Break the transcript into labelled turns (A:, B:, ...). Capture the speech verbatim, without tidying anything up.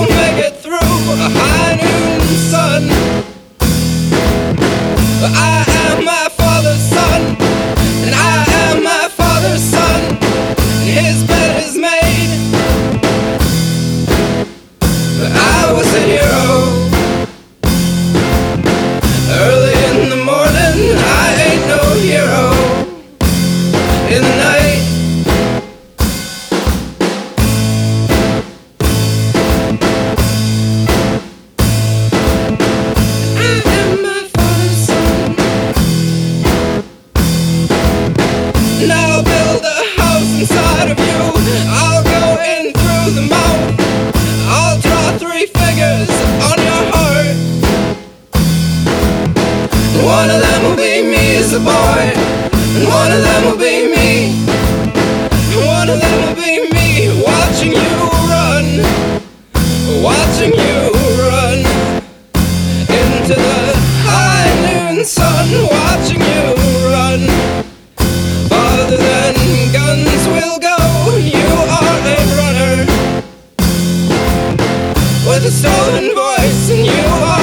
A: make it through a high noon sun. I am my father's son, and I am my father's son, and his bed is made. But I was a hero. Early in the morning, I ain't no hero. In the night, and I'll build a house inside of you. I'll go in through the mouth. I'll draw three figures on your heart. One of them will be me as a boy, and one of them will be me. One of them will be me, watching you run, watching you run into the high noon sun, watching you run. Farther than guns will go, you are a runner with a stolen voice, and you are